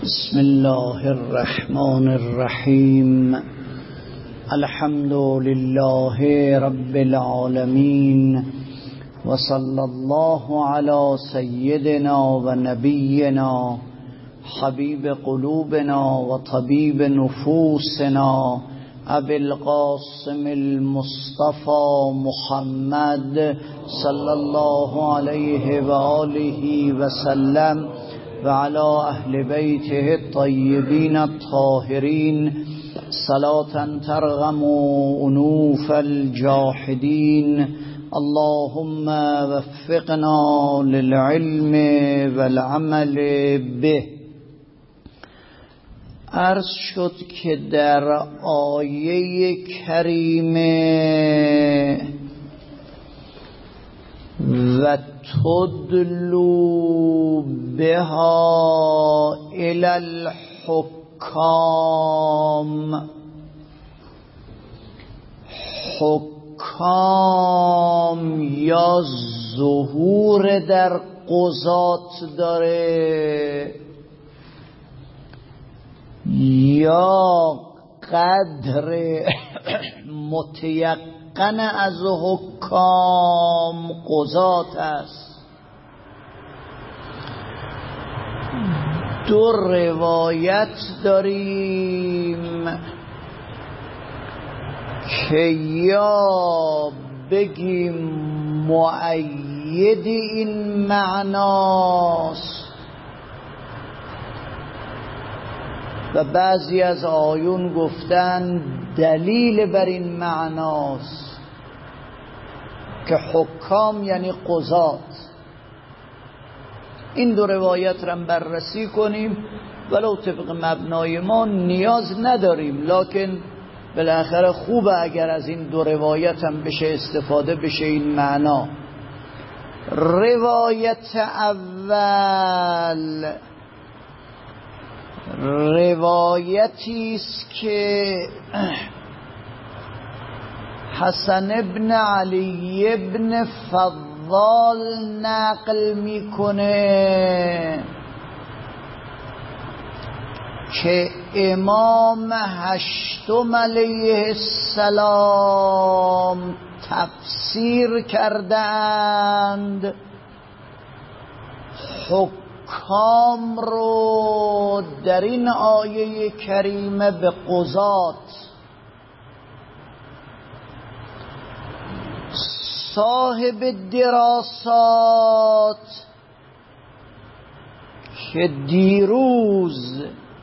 بسم الله الرحمن الرحیم. الحمد لله رب العالمین و صلی الله علی سیدنا و نبینا حبیب قلوبنا و طبیب نفوسنا ابی القاسم المصطفى محمد صلی الله علیه و آله و سلم و علی اهل بیته الطیبین الطاهرین صلاة ترغم انوف الجاحدین. اللهم وفقنا للعلم والعمل به. عرض شد که در آیه کریمه و تدلو بها الی الحکام، حکام یا ظهور در قضات داره یا قدر متیقن از حکام قضات است. دو روایت داریم که یا بگیم مؤید این معناست و بعضی از آیون گفتن دلیل بر این معناست که حکام یعنی قضات. این دو روایت را بررسی کنیم، ولو طبق مبنای ما نیاز نداریم، لکن بالاخره خوبه اگر از این دو روایت هم بشه استفاده بشه این معنا. روایت اول روایتی است که حسن ابن علی ابن فضال نقل میکنه که امام هشتم علیه السلام تفسیر کردند حکام رو در این آیه کریمه به قضات. صاحب دراسات که دیروز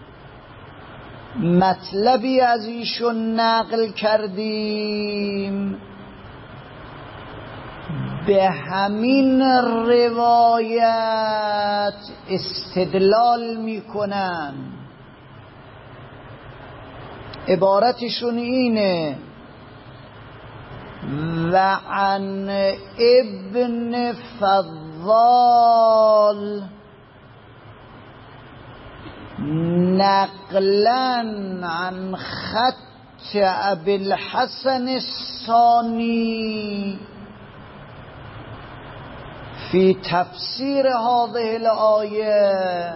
مطلبی از ایشون نقل کردیم به همین روایت استدلال میکنن. عبارتشون اینه: و عن ابن فضال نقلا عن خط ابی الحسن الثانی فی تفسیر هذه الآیه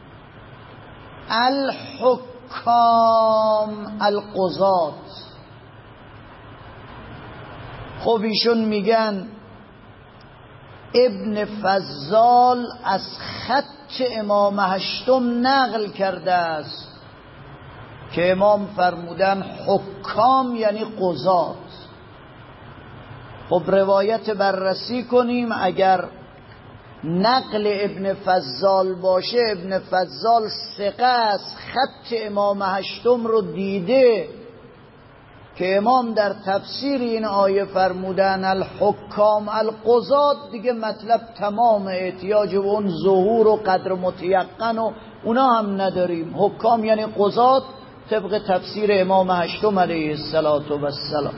الحکام القضات. خب ایشون میگن ابن فضال از خط امام هشتم نقل کرده است که امام فرمودن حکام یعنی قضات. خب روایت بررسی کنیم. اگر نقل ابن فضال باشه، ابن فضال ثقه است، خط امام هشتم رو دیده که امام در تفسیر این آیه فرمودن الحکام القضات، دیگه مطلب تمام. احتیاج به اون ظهور و قدر متیقن و اونا هم نداریم. حکام یعنی قضات طبق تفسیر امام هشتم علیه السلام.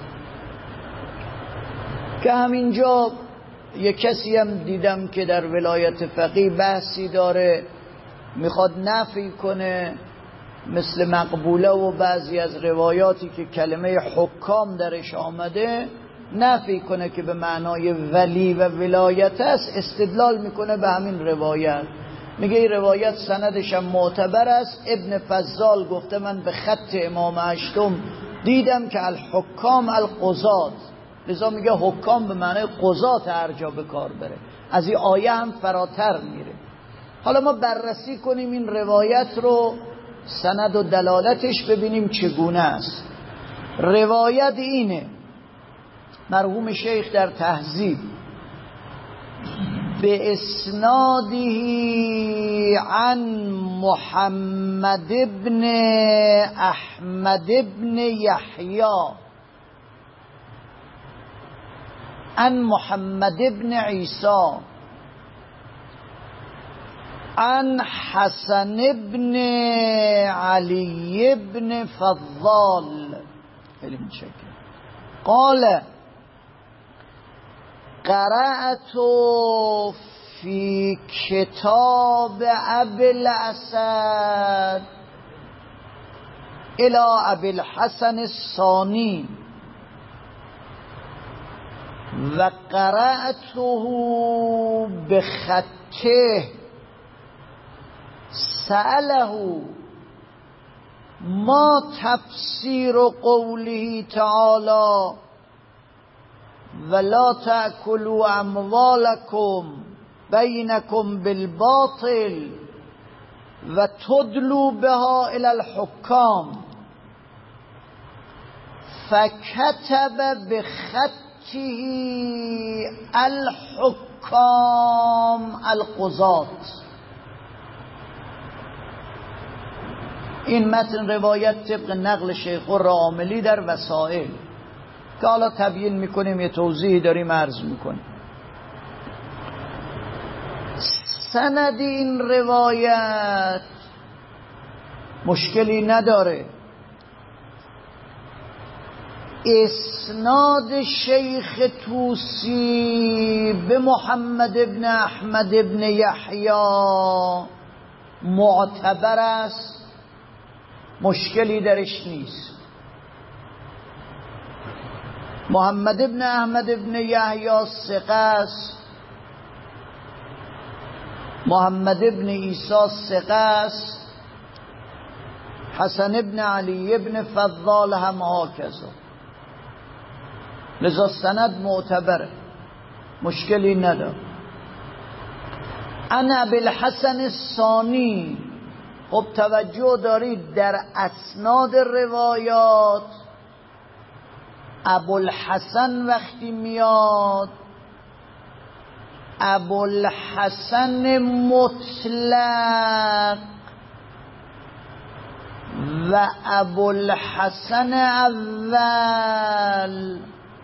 که همینجا یک کسی هم دیدم که در ولایت فقیه بحثی داره، میخواد نفی کنه مثل مقبوله و بعضی از روایاتی که کلمه حکام درش آمده نفی کنه که به معنای ولی و ولایت است. استدلال میکنه به همین روایت میگه این روایت سندش هم معتبر است. ابن فضال گفته من به خط امام هشتم دیدم که الحکام القضات، لذا میگه حکام به معنی قضات هر جا به کار بره، از این آیه هم فراتر میره. حالا ما بررسی کنیم این روایت رو، سند و دلالتش ببینیم چگونه است. روایت اینه، مرحوم شیخ در تهذیب به اسناده عن محمد بن احمد بن یحیی عن محمد بن عیسی عن حسن بن علی بن فضال قال قرأت في كتاب أبي الأسد إلى أبي الحسن الصاني وقرأته بخطه سأله ما تفسير قوله تعالى ولا تأكلوا أموالكم بينكم بالباطل وتدلوا بها إلى الحكام، فكتب بخطه الحكام القضاة. این متن روایت طبق نقل شیخ الراملی در وسائل که حالا تبیین میکنیم، یه توضیحی داریم عرض میکنیم. سند این روایت مشکلی نداره. اسناد شیخ توسی به محمد ابن احمد ابن یحیی معتبر است، مشکلی درش نیست. محمد ابن احمد ابن یحیی ثقه است، محمد ابن عیسی ثقه است، حسن ابن علی ابن فضال هم هاکذا، لذا سند معتبره، مشکلی نداره. عن ابی الحسن الصانی، خب توجه دارید در اسناد روایات ابوالحسن وقتی میاد، ابوالحسن مطلق و ابوالحسن اول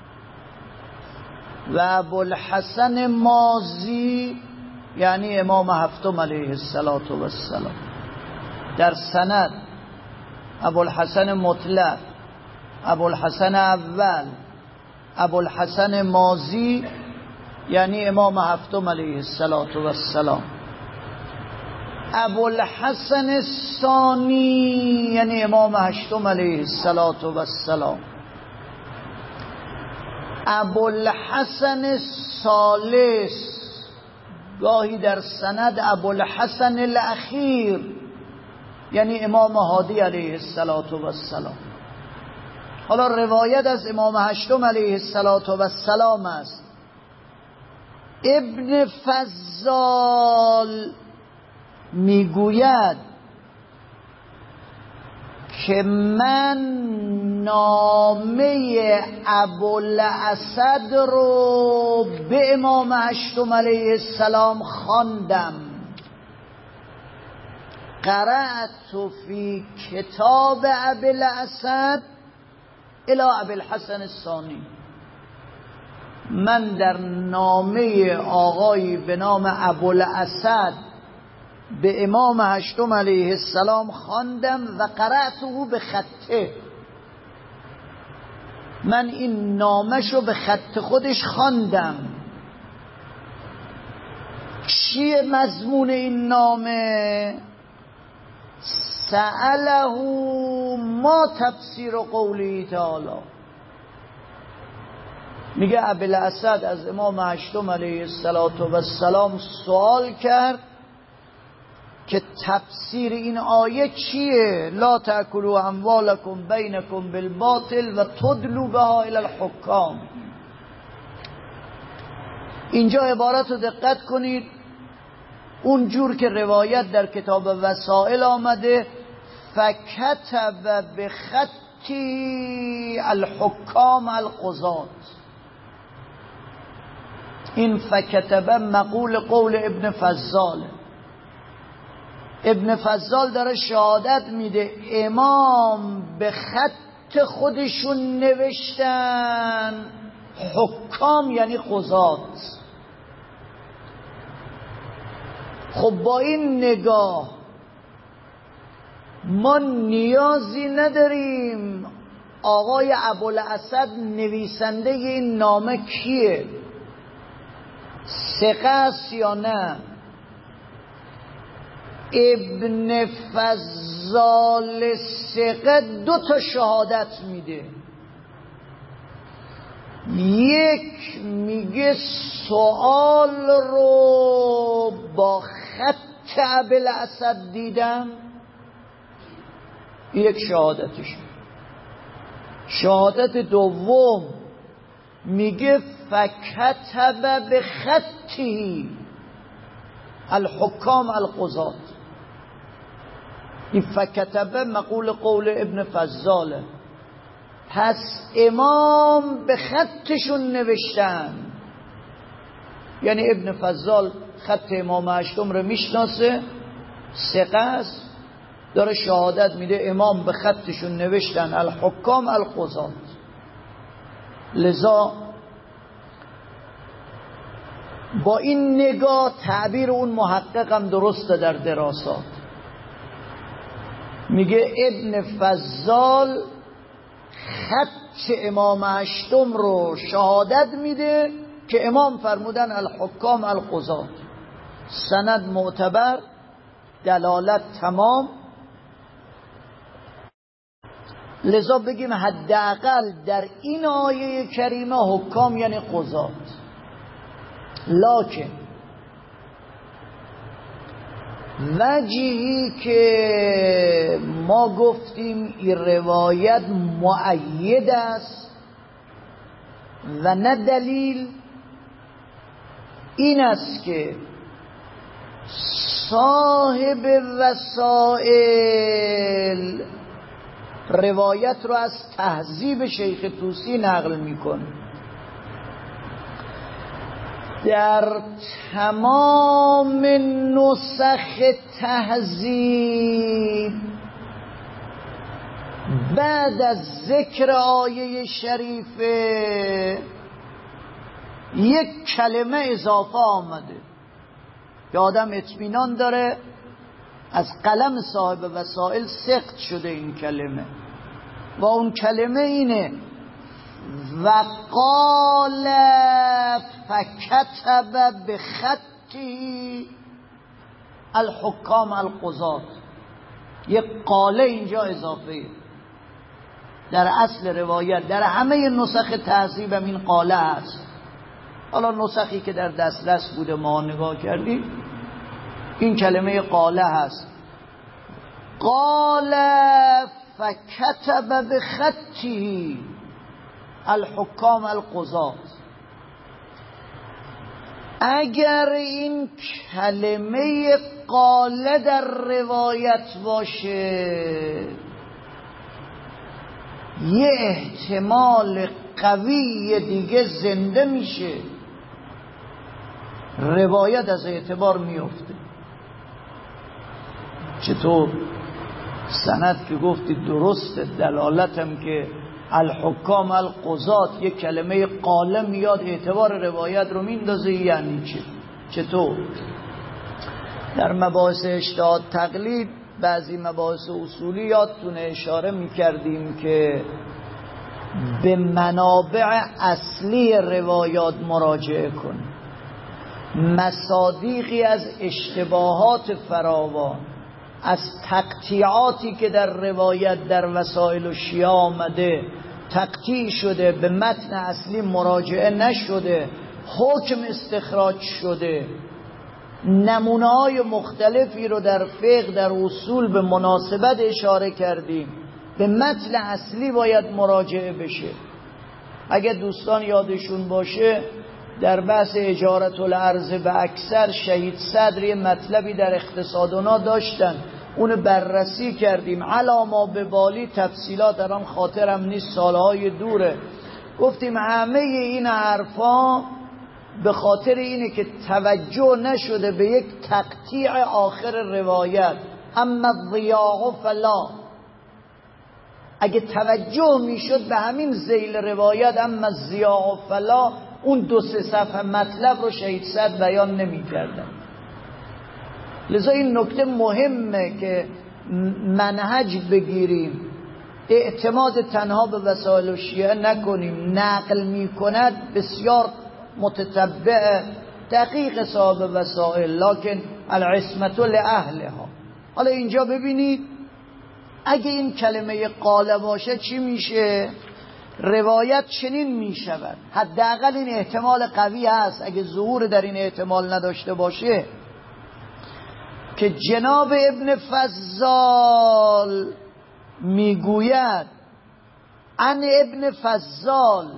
و ابوالحسن ماضی، یعنی امام هفتم علیه السلام در سند ابوالحسن مطلق، ابوالحسن اول، ابوالحسن ماضی، یعنی امام هفتم علیه السلام. ابوالحسن الثانی یعنی امام هشتم علیه السلام. ابوالحسن الثالث، گاهی در سند ابوالحسن الاخیر، یعنی امام هادی علیه السلام. حالا روایت از امام هشتم علیه السلام است. ابن فضال میگوید که من نامه ابوالاسد رو به امام هشتم علیه السلام خواندم. قرأت فی کتاب ابوالاسد الی ابوالحسن الثانی، من در نامه آقایی به نام ابوالاسد به امام هشتم علیه السلام خواندم و قرأته به خطه، من این نامشو به خط خودش خواندم. چیه مضمون این نامه؟ سأله ما تفسیر قوله تعالی، میگه ابوالاسد از امام هشتم علیه السلام سوال کرد که تفسیر این آیه چیه؟ لا تأکلوا اموالکم بینکم بالباطل و تدلوا بها الی الحکام. اینجا عبارت رو دقت کنید، اون جور که روایت در کتاب وسائل آمده فکتب بخطی الحکام القضات. این فکتب مقول قول ابن فضال. ابن فضال داره شهادت میده امام به خط خودشون نوشتن، حکام یعنی قضات. خب با این نگاه ما نیازی نداریم آقای ابوالاسد نویسنده این نامه کیه، ثقه است یا نه. ابن فضال ثقه 2 تا شهادت میده. یک میگه سوال رو با خط ابوالاسد دیدم، یک شهادتش. شهادت دوم میگه فکتب به خطی الحکام القضات. این فکتب مقول قول ابن فضاله. پس امام به خطشون نوشتن، یعنی ابن فضال خط امام هشتم رو میشناسه، ثقه است، داره شهادت میده امام به خطشون نوشتن الحکام القضات. لذا با این نگاه تعبیر اون محقق هم درسته در دراسات. میگه ابن فضال خط امام هشتم رو شهادت میده که امام فرمودن الحکام القضات. سند معتبر، دلالت تمام. لذا بگیم حداقل در این آیه کریمه حکام یعنی قضات. لکن وجهی که ما گفتیم این روایت مؤید است و نه دلیل، این است که صاحب وسائل روایت رو از تهذیب شیخ طوسی نقل میکنه. در تمام نسخ تهذیب بعد از ذکر آیه شریفه یک کلمه اضافه آمده که آدم اطمینان داره از قلم صاحب وسائل سقط شده این کلمه، و اون کلمه اینه وقال فکتب بخطی الحکام القضات. یک قاله اینجا اضافه در اصل روایت. در همه نسخ تهذیب هم این قاله هست. حالا نسخی که در دسترس بوده ما نگاه کردیم این کلمه قاله هست. قال فکتب بخطی الحکام القضات. اگر این کلمه قاله در روایت باشه یه احتمال قوی دیگه زنده میشه، روایت از اعتبار میفته. چطور؟ سند که گفتی درسته، دلالتم که الحکام القضات یک کلمه قاله میاد اعتبار روایت رو میندازه. یعنی چطور؟ در مباحث اجتهاد تقلید بعضی مباحث اصولی یادتونه اشاره میکردیم که به منابع اصلی روایات مراجعه کن. مصادیقی از اشتباهات فراوان، از تقطیعاتی که در روایت در وسائل و شیعه آمده تقطیع شده، به متن اصلی مراجعه نشده، حکم استخراج شده، نمونه‌های مختلفی رو در فقه در اصول به مناسبت اشاره کردیم. به متن اصلی باید مراجعه بشه. اگه دوستان یادشون باشه در بحث اجارت الارض به اکثر شهید صدر مطلبی در اقتصادنا داشتن، اون بررسی کردیم علاما به بالی، تفصیلات در آن خاطرم نیست، سالهای دوره. گفتیم همه این حرفا به خاطر اینه که توجه نشده به یک تقطیع آخر روایت، اما الضیاع فلا. اگه توجه میشد به همین ذیل روایت اما الضیاع فلا، اون 2-3 صفحه مطلب رو شهید صدر بیان نمی‌کردن. لذا این نکته مهمه که منهج بگیریم، اعتماد تنها به وسائل شیعه نکنیم. نقل میکند بسیار متتبع دقیق صاحب وسائل، لکن العصمت لأهلها. حالا اینجا ببینید اگه این کلمه قال باشه چی میشه؟ روایت چنین میشود، حداقل این احتمال قوی هست، اگه ظهور در این احتمال نداشته باشه، که جناب ابن فضال میگوید عن ابن فضال،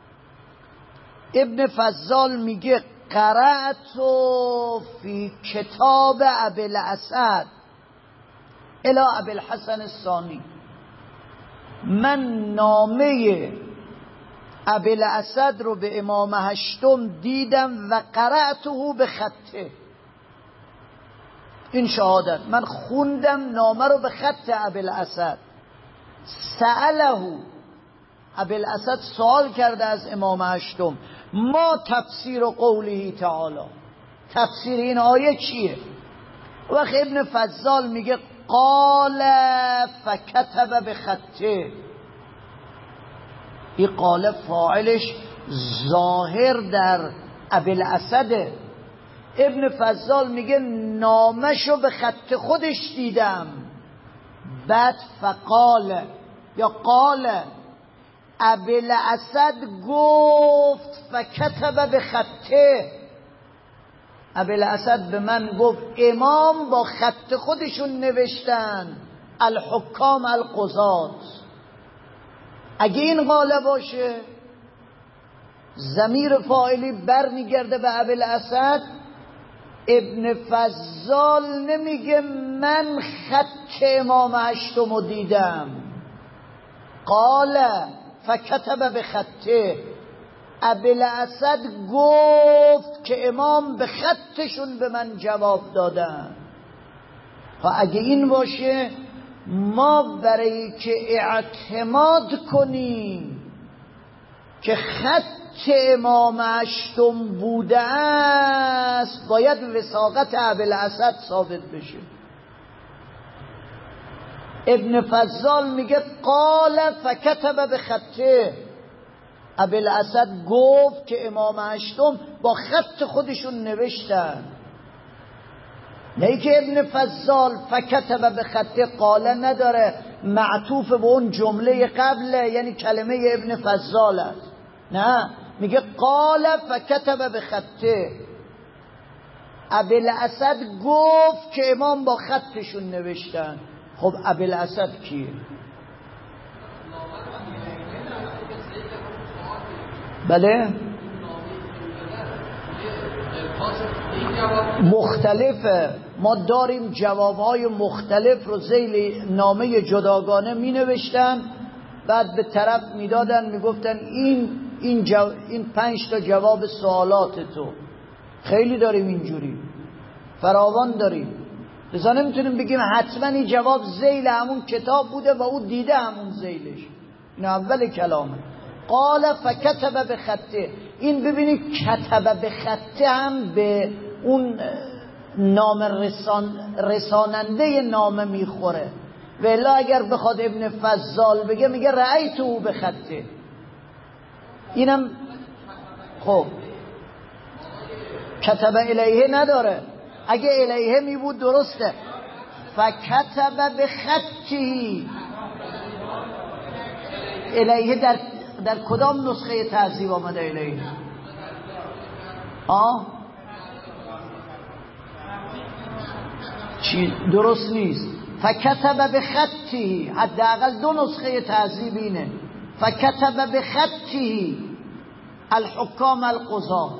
ابن فضال میگه قرأت فی کتاب ابی الاسد الی ابی الحسن الثانی، من نامه ابی الاسد رو به امام هشتم دیدم و قرأته به خطه. این شهادت، من خوندم نامه رو به خط ابی الاسد. سأله، ابی الاسد سوال کرده از امام هشتم، ما تفسیر قوله تعالی، تفسیر این آیه چیه؟ وقت ابن فضال میگه قال فکتب به خطه. این قال فاعلش ظاهر در ابی الاسده. ابن فضال میگه نامشو به خط خودش دیدم. بعد فقال یا قال ابی الاسد گفت فکتب به خطه، ابی الاسد به من گفت امام با خط خودشون نوشتن، الحکام القضات. اگه این قاله باشه ضمیر فاعلی بر میگرده به ابی الاسد. ابن فضال نمیگه من خط امام هشتم رو دیدم، قال فکتب به خطه، ابی الاسد گفت که امام به خطشون به من جواب دادن. اگه این باشه ما برای که اعتماد کنیم که خط امام هشتم بوده است باید وثاقت ابی الاسد ثابت بشه. ابن فضال میگه قال فکتب به خطه، ابی الاسد گفت که امام هشتم با خط خودشون نوشتن. نه که ابن فضال فکتب به خطه قاله نداره، معطوف به اون جمله قبله، یعنی کلمه ابن فضال است. نه، میگه قال فکتب به خطه، ابی الاسد گفت که امام با خطشون نوشتن. خب ابی الاسد کیه؟ بله مختلفه، ما داریم جوابهای مختلف رو ذیل نامه جداگانه می نوشتن، بعد به طرف می دادن، می گفتن این 5 تا جواب سوالات تو. خیلی داریم اینجوری، فراوان داریم. لذا نمیتونیم بگیم حتما این جواب ذیل همون کتاب بوده و او دیده همون ذیلش. این اول کلامه. قال فکتب به خطه، این ببینید کتب به خطه هم به اون نام رساننده نامه میخوره. و الا اگر بخواد ابن فضال بگه میگه رأیتو به خطه. اینم خب کتب الیه نداره. اگه الیه می بود درسته. فکتب به خطی، الیه در کدام نسخه تهذیب آمده الیه؟ درست نیست. فکتب بخطی، حداقل 2 نسخه تهذیب اینه. فکتب بخطی الحکام القضات.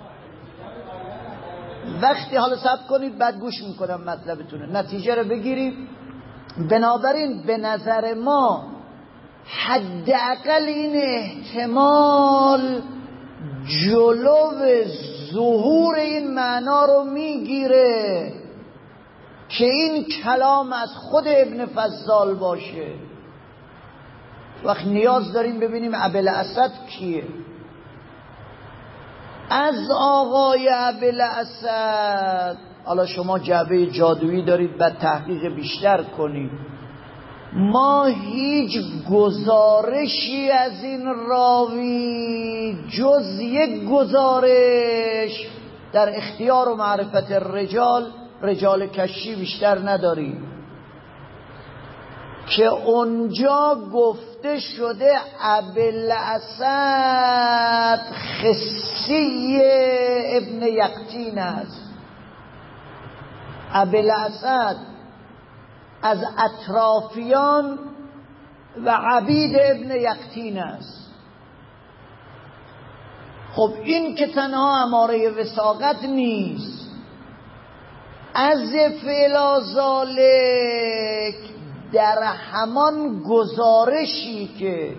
وقتی حالا صبر کنید بعد گوش میکنم مطلبتونه، نتیجه رو بگیرید. بنابراین به نظر ما حداقل این احتمال جلو ظهور این معنا رو میگیره که این کلام از خود ابن فضال باشه. وقت نیاز داریم ببینیم ابوالاسد کیه. از آقای ابوالاسد حالا شما جعبه جادویی دارید بعد تحقیق بیشتر کنید. ما هیچ گزارشی از این راوی جز یک گزارش در اختیار و معرفت رجال کشی بیشتر نداریم که اونجا گفته شده ابوالاسد خصی ابن یقطین است. ابوالاسد از اطرافیان و عبید ابن یقطین است. خب این که تنها اماره وثاقت نیست، از فعل ذالک در همان گزارشی که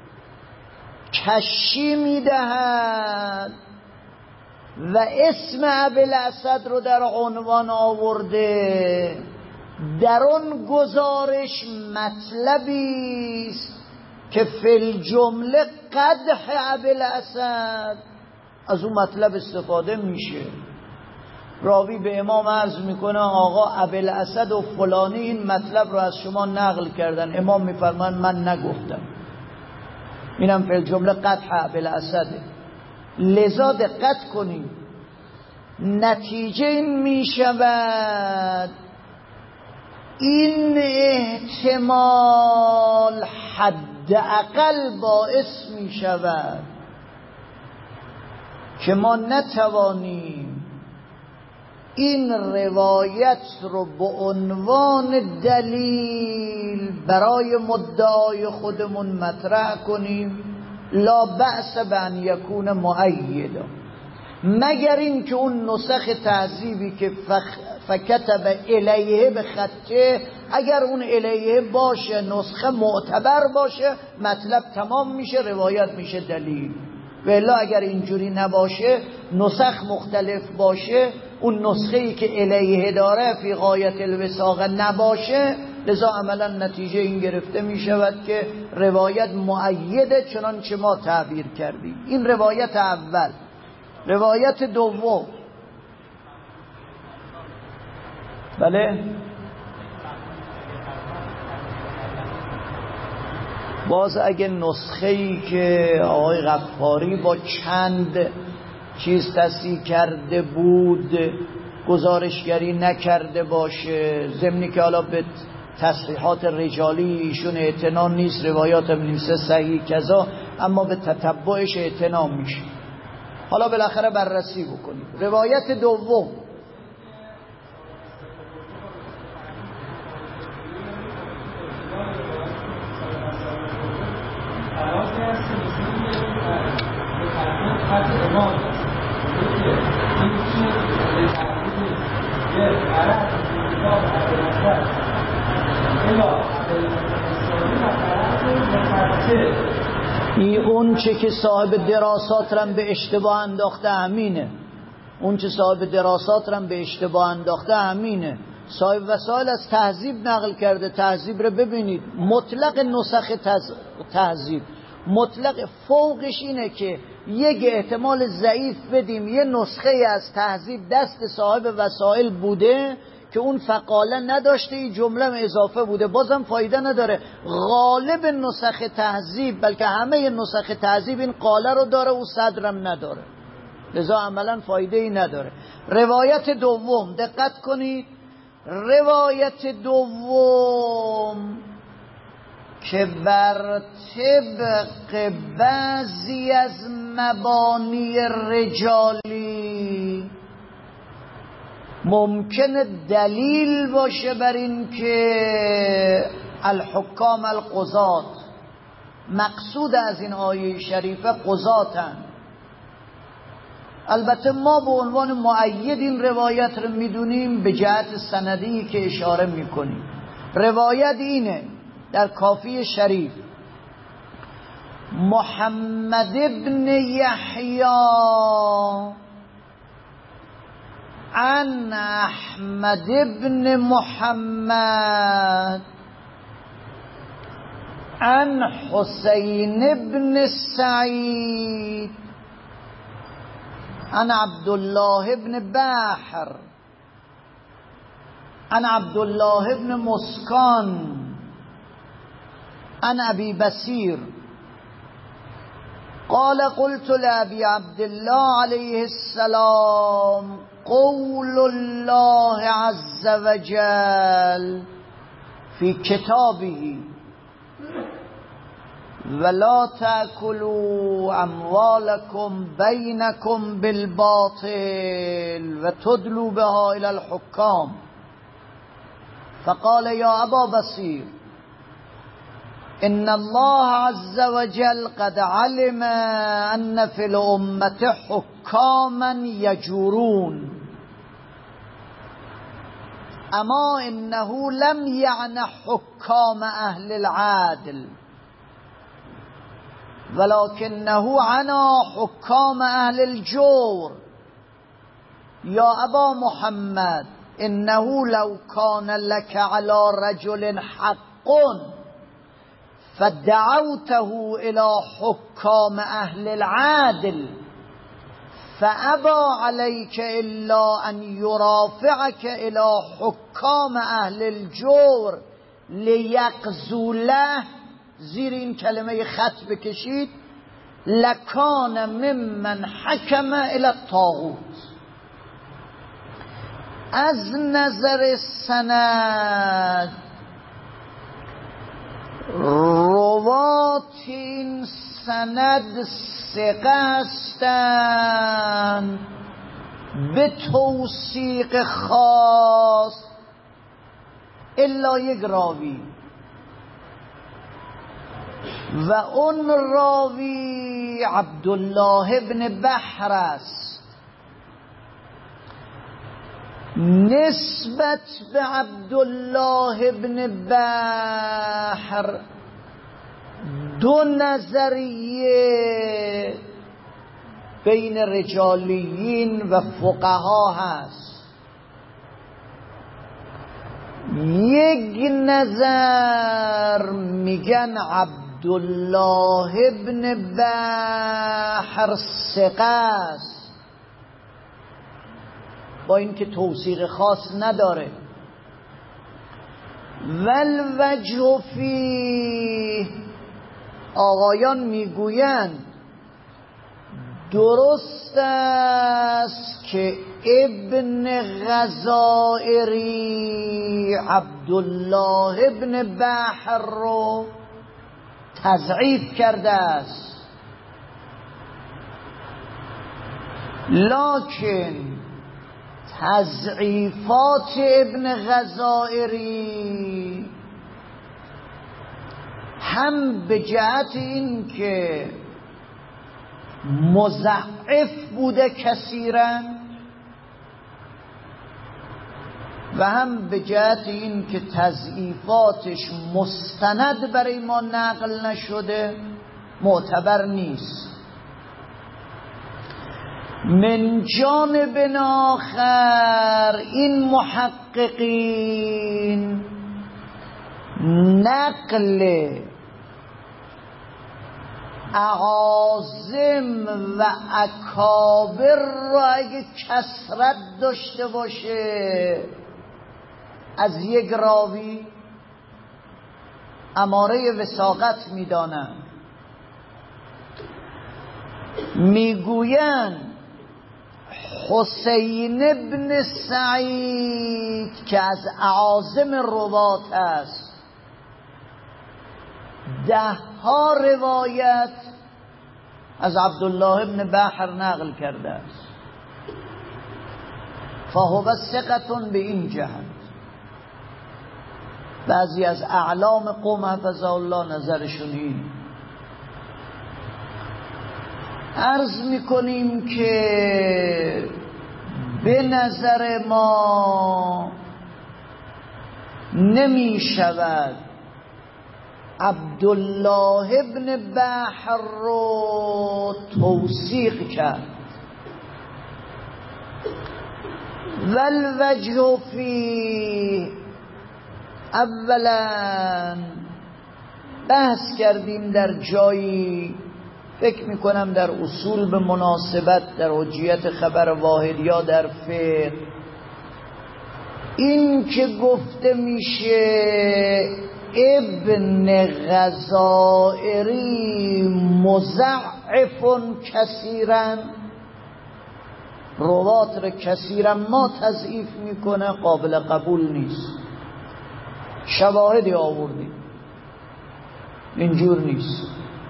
کشی میدهد و اسم ابوالاسد رو در عنوان آورده، در اون گزارش مطلبی است که فی الجمله قدح ابوالاسد از اون مطلب استفاده میشه. راوی به امام عرض میکنه آقا ابوالاسد و فلانی این مطلب رو از شما نقل کردن. امام میفرمان من نگفتم. اینم فی الجمله قدح ابوالاسده. لذا دقت کنید، نتیجه این میشود این احتمال حداقل باعث میشود که ما نتوانیم این روایت رو به عنوان دلیل برای مدعای خودمون مطرح کنیم، لا بأس بأن یکون مؤیدا، مگر این که اون نسخ تهذیبی که فکتب الیه به خطه، اگر اون الیه باشه، نسخه معتبر باشه، مطلب تمام میشه، روایت میشه دلیل. و الا اگر اینجوری نباشه، نسخ مختلف باشه، اون نسخه‌ای که الیه داره فی غایت الوثاقه نباشه، لذا عملا نتیجه این گرفته می شود که روایت مؤیده چنانچه ما تعبیر کردیم. این روایت اول. روایت دوم، بله، باز اگه نسخه‌ای که آقای غفاری با چند چیز تصحیح کرده بود گزارشگری نکرده باشه، ضمنی که حالا به تصحیحات رجالی ایشون اعتنا نیست، روایات هم نیست صحیح کذا، اما به تتبعش اعتنا میشه. حالا بالاخره بررسی بکنید. روایت دوم، این اون چه که صاحب دراسات رم به اشتباه انداخته همینه. اون چه صاحب دراسات رم به اشتباه انداخته همینه. صاحب وسائل از تهذیب نقل کرده. تهذیب رو ببینید، مطلق نسخ تهذیب، مطلق فوقش اینه که یک احتمال ضعیف بدیم یه نسخه از تهذیب دست صاحب وسائل بوده که اون فقاله نداشته، این جمله اضافه بوده، بازم فایده نداره. غالب نسخ تهذیب، بلکه همه نسخ تهذیب این قاله رو داره و صدرم نداره، لذا عملا فایده ای نداره. روایت دوم، دقت کنید، روایت دوم که بر طبق بعضی از مبانی رجالی ممکنه دلیل باشه بر این که الحکام القضات، مقصود از این آیه شریفه قضاتن. البته ما به عنوان مؤید این روایت رو میدونیم به جهت سندی که اشاره میکنیم. روایت اینه در کافی شریف: محمد ابن یحیی عن احمد ابن محمد عن حسین ابن سعید عن عبد الله ابن بحر عن عبد الله ابن مسکان عن ابی بصیر قال قلت لأبي عبد الله عليه السلام قول الله عز وجل في كتابه ولا تأكلوا أموالكم بينكم بالباطل وتدلوا بها إلى الحكام. فقال يا أبا بصير إن الله عز وجل قد علم أن في الأمة حكاما يجورون، أما إنه لم يعن حكام أهل العدل ولكنه عنا حكام أهل الجور. يا أبا محمد إنه لو كان لك على رجل حق فدعوته إلى حكام أهل العدل فأبى عليك إلا أن يرافعك إلى حكام أهل الجور ليقضوا له، زیر این کلمه خط بکشید، لکان ممن حکم الى الطاغوت. از نظر سند روات این سند ثقه هستند به توثیق خاص الا یک راوی و اون راوی عبدالله ابن بحر است. نسبت به عبدالله ابن بحر دو نظریه بین رجالیین و فقها هست. یک نظر میگن عبدالله ابن بحر ثقه است با اینکه توثیق خاص نداره. والوجه فیه، آقایان میگویند درست است که ابن غزائری عبدالله ابن بحر رو تضعیف کرده است، لکن تضعیفات ابن غزائری هم به جهت این که مضعف بوده کثیرا و هم به جهت این که تضعیفاتش مستند برای ما نقل نشده معتبر نیست. من جانب آخر این محققین نقل اعاظم و اکابر را اگه کثرت داشته باشه از یک راوی اماره وثاقت میدانند. میگویند حسین ابن سعید که از اعاظم روات است 10 روایت از عبدالله ابن بحر نقل کرده است. فهو ثقة به این جهت. بعضی از اعلام قوم حفظه الله نظرشون این. عرض میکنیم که به نظر ما نمی شود عبدالله ابن بحر رو توثیق کرد. والوجه فی، اولا بحث کردیم در جایی، فکر میکنم در اصول به مناسبت در حجیت خبر واحد یا در فقه، این که گفته میشه ابن غزائری مضعف کثیرا، روات را کثیرا ما تضعیف میکنه، قابل قبول نیست. شواهدی آوردیم، اینجور نیست.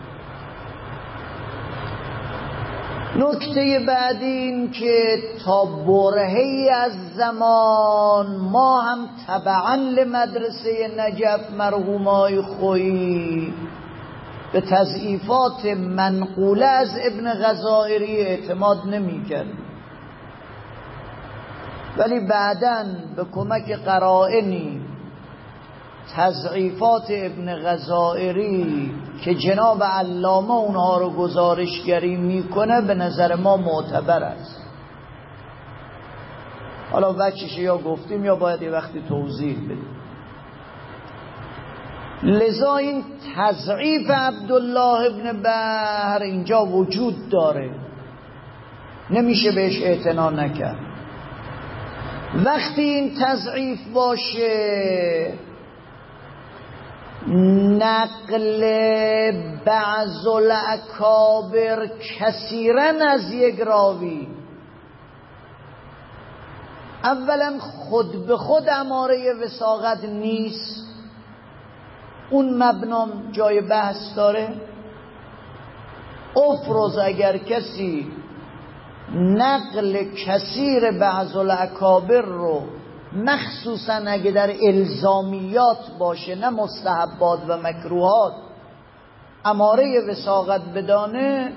نکته بعدی این که تا برهه‌ای از زمان ما هم تبعا لمدرسه نجف مرحومای خویی به تضعیفات منقوله از ابن غزائری اعتماد نمی کردیم، ولی بعداً به کمک قرائنی تضعیفات ابن غزائری که جناب علامه اونها رو گزارشگری میکنه به نظر ما معتبر است. حالا بچش یا گفتیم یا باید یه وقتی توضیح بدیم. لذا این تضعیف عبدالله ابن بحر اینجا وجود داره، نمیشه بهش اعتنا نکرد. وقتی این تضعیف باشه، نقل بعض الاکابر کثیرا از یک راوی، اولا خود به خود اماره وثاقت نیست، اون مبنام جای بحث داره. افرض اگر کسی نقل کثیر بعض الاکابر رو مخصوصا اگه در الزامیات باشه نه مستحبات و مکروهات اماره وثاقت بدانه،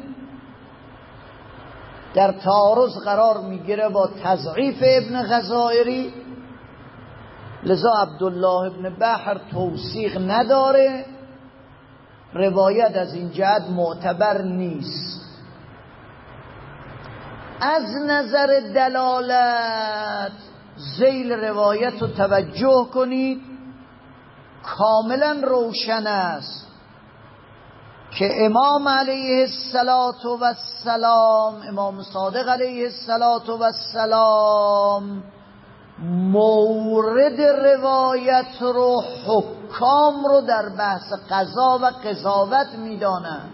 در تعارض قرار میگیره با تضعیف ابن غزائری. لذا عبدالله ابن بحر توثیق نداره، روایت از این جهت معتبر نیست. از نظر دلالت ذیل روایت رو توجه کنید، کاملا روشن است که امام علیه السلام، امام صادق علیه السلام مورد روایت رو حکام رو در بحث قضا و قضاوت میدانند.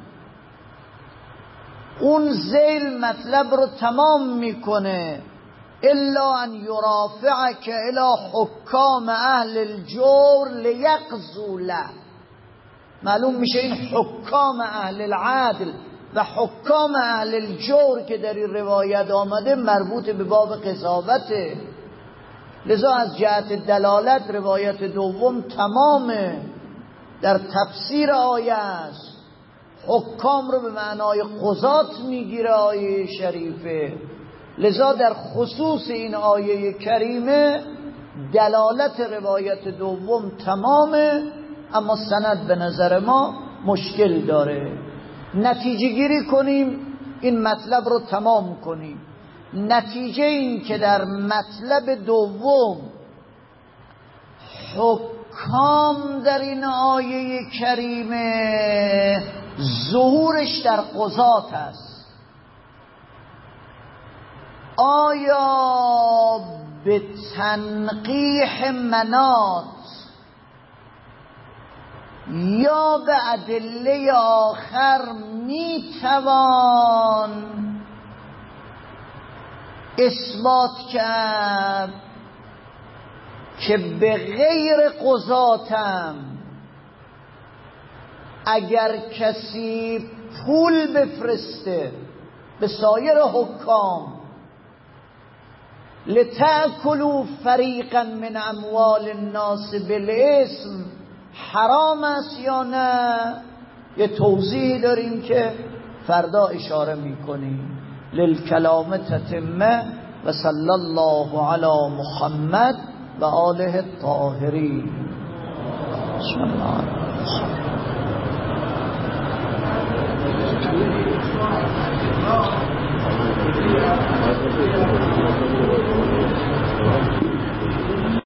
اون ذیل مطلب رو تمام میکنه، الا ان یرافعک الی حکام اهل الجور لیقضوا له. معلوم میشه این حکام اهل العدل و حکام اهل الجور که در این روایت آمده مربوط به باب قضاوته. لذا از جهت دلالت روایت دوم تمامه، در تفسیر آیه است، حکام رو به معنای قضات میگیره آیه شریفه. لذا در خصوص این آیه کریمه دلالت روایت دوم تمامه، اما سند به نظر ما مشکل داره. نتیجه گیری کنیم، این مطلب رو تمام کنیم. نتیجه این که در مطلب دوم حکام در این آیه کریمه ظهورش در قضات است. آیا به تنقیح منات یا به ادله آخر میتوان اثبات کرد که به غیر قضاتم اگر کسی پول بفرسته به سایر حکام لتأکلوا فریقا من اموال الناس بالاسم حرام است یا نه؟ یه توضیح داریم که فردا اشاره میکنیم. للکلام تتمه و صلی الله علی محمد و آله الطاهرین. بسم الله.